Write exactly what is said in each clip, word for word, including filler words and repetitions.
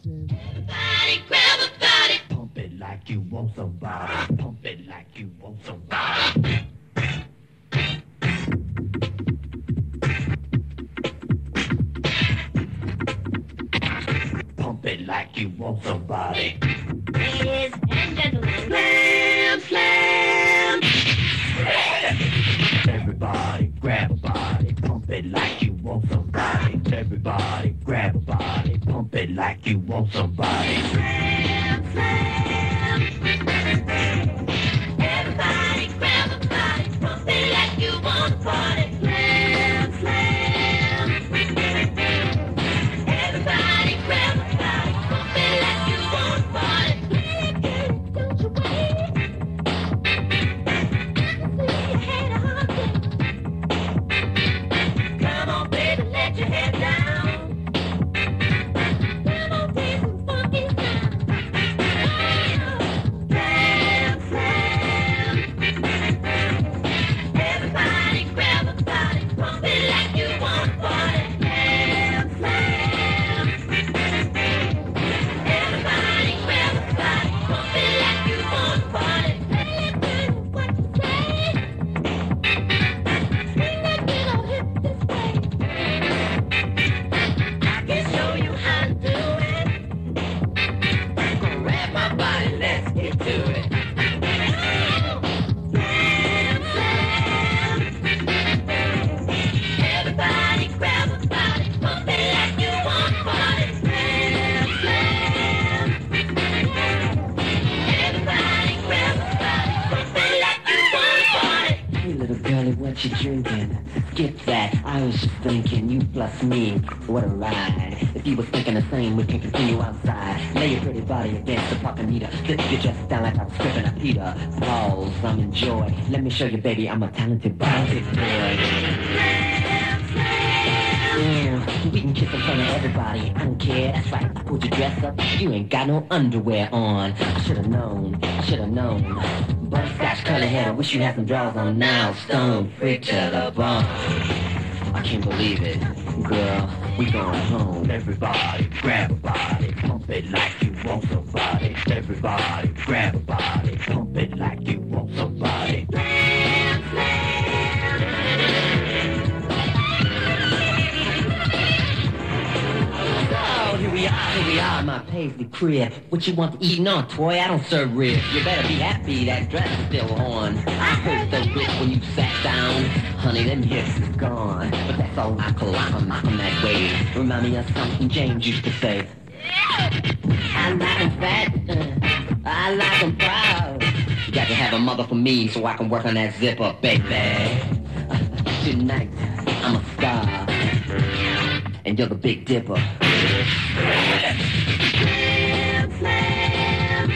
Everybody grab a body. Pump it like you want somebody. Pump it like you want somebody. Pump it like you want somebody. Ladies and gentlemen. Slam, slam. Everybody grab a body. Pump it like you want somebody. Everybody grab a body. Pump it like you want somebody. Slam, slam. Everybody grab a body. Pump it like you want a party. Slam, slam. Everybody grab a body. Pump it like you want a party. Play it good, don't you wait. See your head on it. Come on, baby, let your head down. Come on, play some funky sound. Slam, slam. Everybody grab a body, pump it like you want a party. Slam, slam. Everybody grab a body, pump it like you want a party. Play it good, what you say? Swing that little hip this way. I can show you how to do it. Grab my body, let's get to it. Slam, slam. Everybody grab a body, pump it like you want a party. Slam, slam. Everybody grab a body, pump it like you want a party. Hey little girlie, what you drinking? Skip that, I was just thinking, you plus me, what a ride. If you was thinking the same, we can continue outside. Lay your pretty body against the parking meter. Flip your dress down like I was stripping a Peter. Pause, I'm in joy. Let me show you, baby, I'm a talented, talented boy. Slam, slam. Yeah, we can kiss in front of everybody, I don't care, that's right. I pulled your dress up, you ain't got no underwear on. I should've known, I should've known. Butterscotch curly hair, I wish you had some drawers on now. Stone free to the bone. I can't believe it, girl, we going home. Everybody grab a body. Pump it like you want somebody. Everybody grab a body. Pump it like you want somebody. Slam, slam. So here we are, here we are, my paisley crib. What you want to eat? No, toy, I don't serve ribs. You better be happy that dress is still on. I heard so good when you sat down. Honey, them hips is gone. But that's all I call I'm on that way. Remind me of something James used to say. I like 'em fat, uh, I like 'em proud. You got to have a mother for me so I can work on that zipper, baby. Uh, tonight, I'm a star. And you're the Big Dipper. Slam, slam.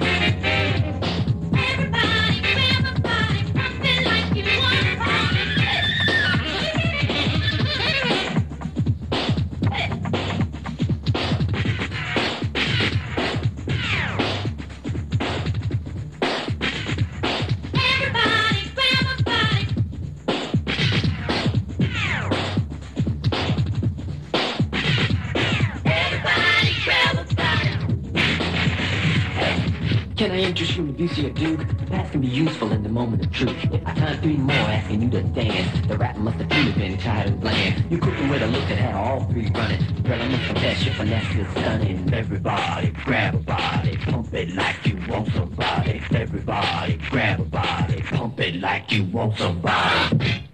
Everybody grab a body, pump it like you want a party. Everybody grab a body. Everybody grab a body. Can I interest you in the beauty of Duke? The past can be useful in the moment of truth. I timed three more asking you to dance. The rap must have truly been tired and bland. You couldn't wait to look at had all three running. Girl, I must confess your finesse is stunning. Everybody grab a body. Pump it like you want somebody. Everybody grab a body. Pump it like you want somebody.